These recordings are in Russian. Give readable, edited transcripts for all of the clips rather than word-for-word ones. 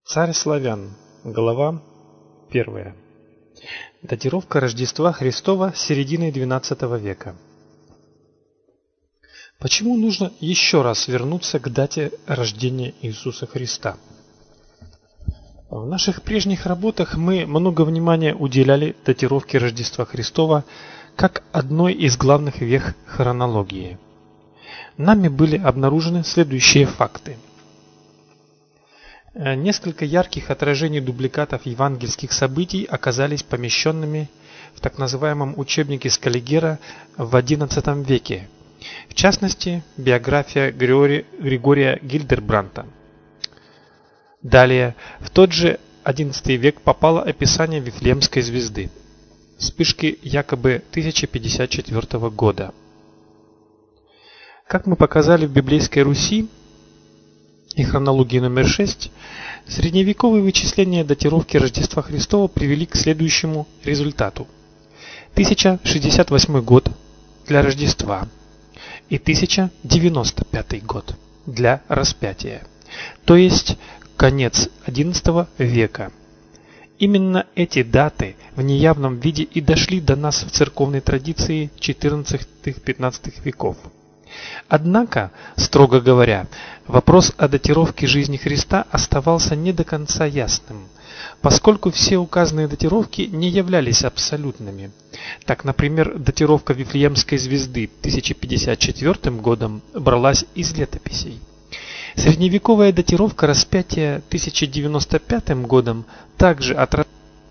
Царь славян. Глава 1. Датировка Рождества Христова середины XII века. Почему нужно еще раз вернуться к дате рождения Иисуса Христа? В наших прежних работах мы много внимания уделяли датировке Рождества Христова как одной из главных вех хронологии. Нами были обнаружены следующие факты. Несколько ярких отражений дубликатов евангельских событий оказались помещенными в так называемом учебнике Скаллигера в XI веке. В частности, биография Григория Гильдербранта. Далее, в тот же XI век попало описание Вифлеемской звезды, вспышки якобы 1054 года. Как мы показали в библейской Руси и хронологии номер 6, средневековые вычисления датировки Рождества Христова привели к следующему результату. 1068 год для Рождества и 1095 год для распятия, то есть конец XI века. Именно эти даты в неявном виде и дошли до нас в церковной традиции XIV-XV веков. Однако, строго говоря, вопрос о датировке жизни Христа оставался не до конца ясным, поскольку все указанные датировки не являлись абсолютными. Так, например, датировка Вифлеемской звезды 1054 годом бралась из летописей. Средневековая датировка распятия 1095 годом также отражала.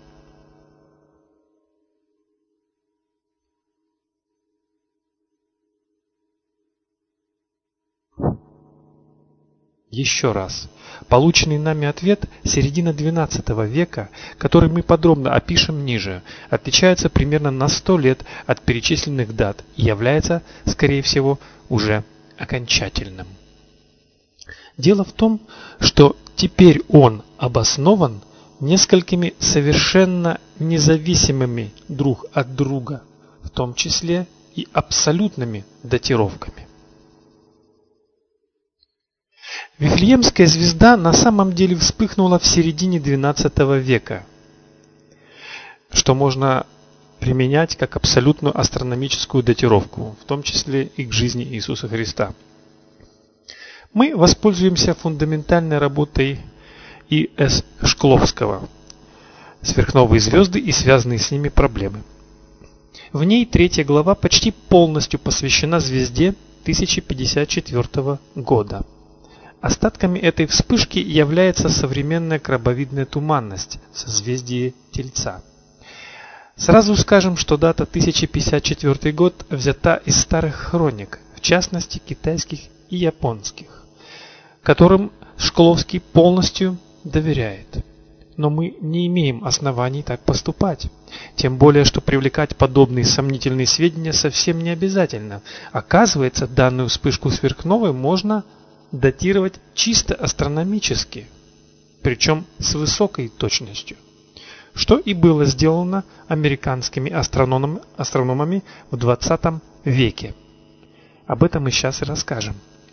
Еще раз. Полученный нами ответ середины XII века, который мы подробно опишем ниже, отличается примерно на 100 лет от перечисленных дат и является, скорее всего, уже окончательным. Дело в том, что теперь он обоснован несколькими совершенно независимыми друг от друга, в том числе и абсолютными датировками. Вифлеемская звезда на самом деле вспыхнула в середине XII века, что можно применять как абсолютную астрономическую датировку, в том числе и к жизни Иисуса Христа. Мы воспользуемся фундаментальной работой И.С. Шкловского «Сверхновые звезды и связанные с ними проблемы». В ней 3 глава почти полностью посвящена звезде 1054 года. Остатками этой вспышки является современная крабовидная туманность в созвездии Тельца. Сразу скажем, что дата 1054 год взята из старых хроник, в частности китайских и японских, которым Шкловский полностью доверяет. Но мы не имеем оснований так поступать. Тем более, что привлекать подобные сомнительные сведения совсем не обязательно. Оказывается, данную вспышку сверхновой можно датировать чисто астрономически, причем с высокой точностью, что и было сделано американскими астрономами в XX веке. Об этом мы сейчас и расскажем.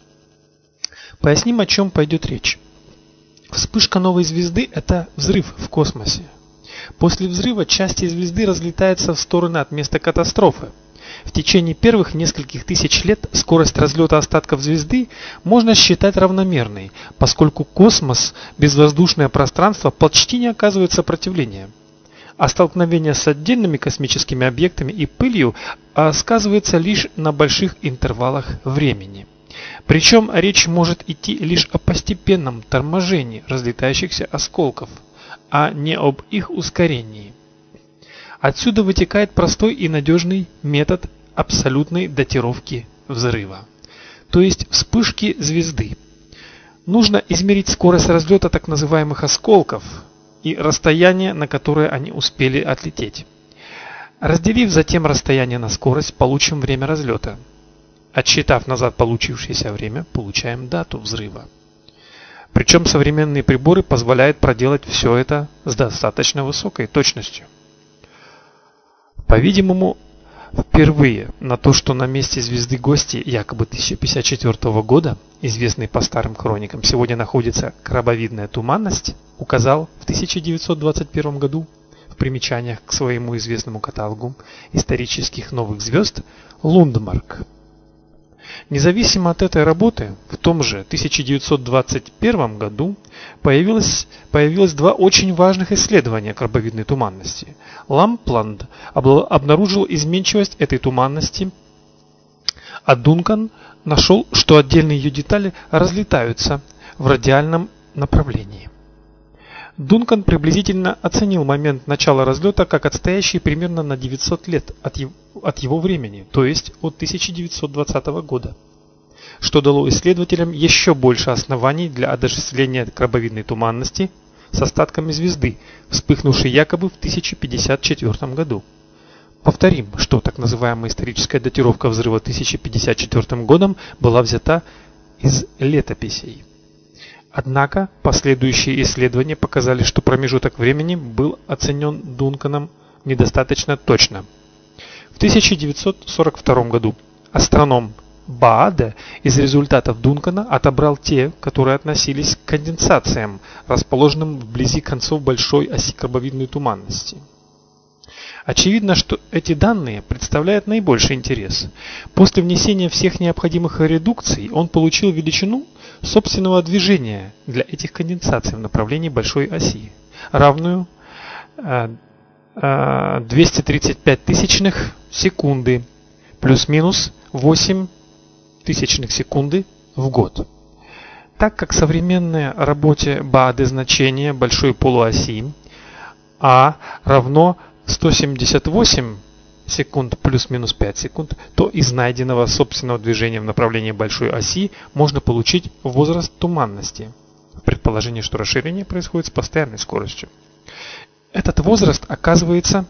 Поясним, о чем пойдет речь. Вспышка новой звезды – это взрыв в космосе. После взрыва части звезды разлетаются в стороны от места катастрофы. В течение первых нескольких тысяч лет скорость разлета остатков звезды можно считать равномерной, поскольку космос, безвоздушное пространство, почти не оказывает сопротивления. А столкновение с отдельными космическими объектами и пылью сказывается лишь на больших интервалах времени. Причем речь может идти лишь о постепенном торможении разлетающихся осколков, а не об их ускорении. Отсюда вытекает простой и надежный метод абсолютной датировки взрыва, то есть вспышки звезды. Нужно измерить скорость разлета так называемых осколков и расстояние, на которое они успели отлететь. Разделив затем расстояние на скорость, получим время разлета. Отсчитав назад получившееся время, получаем дату взрыва. Причем современные приборы позволяют проделать все это с достаточно высокой точностью. По-видимому, Впервые на то, что на месте звезды гости якобы 1054 года, известной по старым хроникам, сегодня находится крабовидная туманность, указал в 1921 году в примечаниях к своему известному каталогу исторических новых звезд Лундмарк. Независимо от этой работы, в том же 1921 году появилось два очень важных исследования крабовидной туманности. Лампланд обнаружил изменчивость этой туманности, а Дункан нашел, что отдельные ее детали разлетаются в радиальном направлении. Дункан приблизительно оценил момент начала разлета как отстоящий примерно на 900 лет от его времени, то есть от 1920 года, что дало исследователям еще больше оснований для отождествления крабовидной туманности с остатками звезды, вспыхнувшей якобы в 1054 году. Повторим, что так называемая историческая датировка взрыва 1054 годом была взята из летописей. Однако последующие исследования показали, что промежуток времени был оценен Дунканом недостаточно точно. В 1942 году астроном Бааде из результатов Дункана отобрал те, которые относились к конденсациям, расположенным вблизи концов большой оси крабовидной туманности. Очевидно, что эти данные представляют наибольший интерес. После внесения всех необходимых редукций он получил величину собственного движения для этих конденсаций в направлении большой оси, равную 235 тысячных секунды плюс-минус 8 тысячных секунды в год. Так как современное работе Бааде значение большой полуоси А равно 178 секунд плюс-минус 5 секунд, то из найденного собственного движения в направлении большой оси можно получить возраст туманности, в предположении, что расширение происходит с постоянной скоростью. Этот возраст оказывается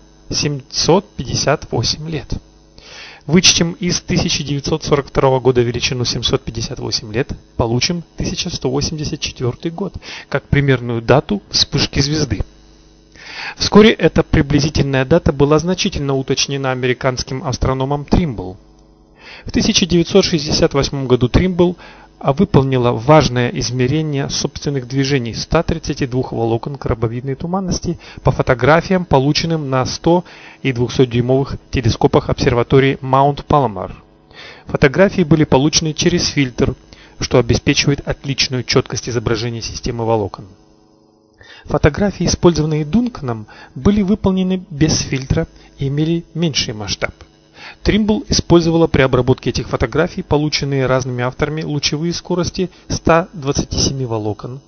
758 лет. Вычтем из 1942 года величину 758 лет, получим 1184 год, как примерную дату вспышки звезды. Вскоре эта приблизительная дата была значительно уточнена американским астрономом Тримбл. В 1968 году Тримбл выполнила важное измерение собственных движений 132 волокон крабовидной туманности по фотографиям, полученным на 100 и 200-дюймовых телескопах обсерватории Маунт Паломар. Фотографии были получены через фильтр, что обеспечивает отличную четкость изображения системы волокон. Фотографии, использованные Дунканом, были выполнены без фильтра и имели меньший масштаб. Тримбл использовала при обработке этих фотографий полученные разными авторами лучевые скорости 127 волокон.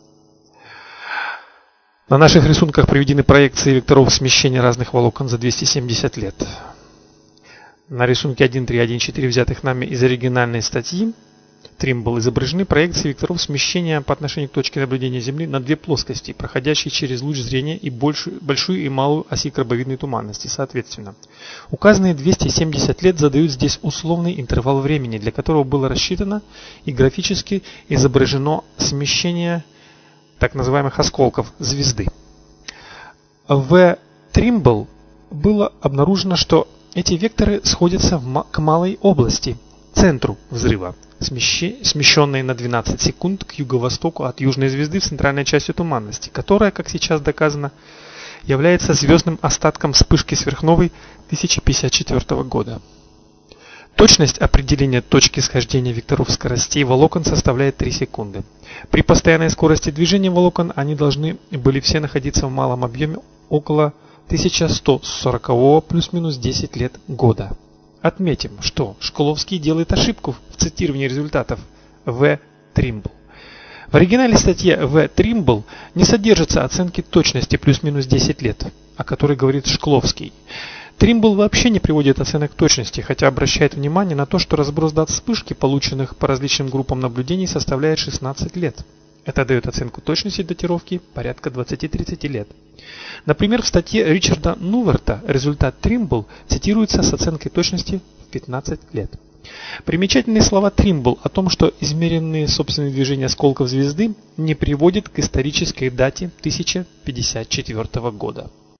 На наших рисунках приведены проекции векторов смещения разных волокон за 270 лет. На рисунке 1.3.1.4, взятых нами из оригинальной статьи Тримбл, изображены проекции векторов смещения по отношению к точке наблюдения Земли на две плоскости, проходящие через луч зрения и большую и малую оси крабовидной туманности, соответственно. Указанные 270 лет задают здесь условный интервал времени, для которого было рассчитано и графически изображено смещение так называемых осколков звезды. В Тримбл было обнаружено, что эти векторы сходятся к малой области, центру взрыва, смещенной на 12 секунд к юго-востоку от южной звезды в центральной части туманности, которая, как сейчас доказано, является звездным остатком вспышки сверхновой 1054 года. Точность определения точки схождения векторов скоростей волокон составляет 3 секунды. При постоянной скорости движения волокон они должны были все находиться в малом объеме около 1140 плюс-минус 10 лет года. Отметим, что Шкловский делает ошибку в цитировании результатов В. Тримбл. В оригинальной статье В. Тримбл не содержится оценки точности плюс-минус 10 лет, о которой говорит Шкловский. Тримбл вообще не приводит оценок точности, хотя обращает внимание на то, что разброс дат вспышки, полученных по различным группам наблюдений, составляет 16 лет. Это дает оценку точности датировки порядка 20-30 лет. Например, в статье Ричарда Нуверта результат Тримбл цитируется с оценкой точности в 15 лет. Примечательные слова Тримбл о том, что измеренные собственные движения осколков звезды не приводят к исторической дате 1054 года.